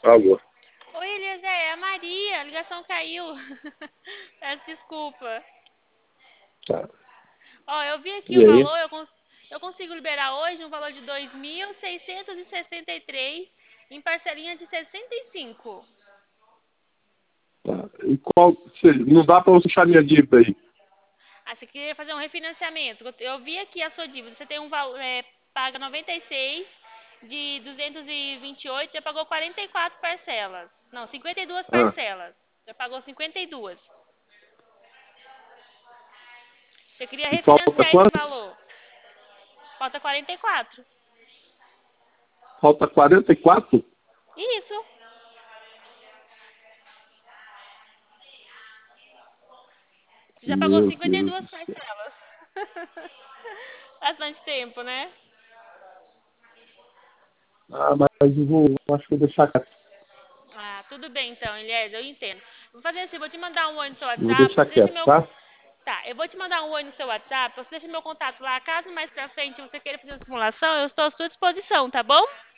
Alô. Oi, Eliezer, é a Maria, a ligação caiu. Peço desculpa. Tá. Ó, eu vi aqui E o aí? valor, eu consigo liberar hoje um valor de 2.663 em parcelinha de 65. Tá. E qual, não dá para você fechar minha dívida aí. Ah, você queria fazer um refinanciamento. Eu vi aqui a sua dívida. Você tem um valor, paga 96 de 228, já pagou 44 parcelas. Não, 52 Ah, parcelas. Já pagou 52. Você queria e falta refinanciar esse quanto? valor. Falta 44. Falta 44? Isso. Você já pagou Meu cinquenta e Deus duas do céu. parcelas. Bastante tempo, né? Ah, mas eu vou, acho que vou deixar quieto. Ah, tudo bem então, Eliezer, eu entendo. Vou fazer assim, vou te mandar um oi no seu Vou WhatsApp, deixar você deixa quieto, meu... tá? Tá, eu vou te mandar um oi no seu WhatsApp, você deixa meu contato lá, caso mais pra frente você queira fazer a simulação, eu estou à sua disposição, tá bom?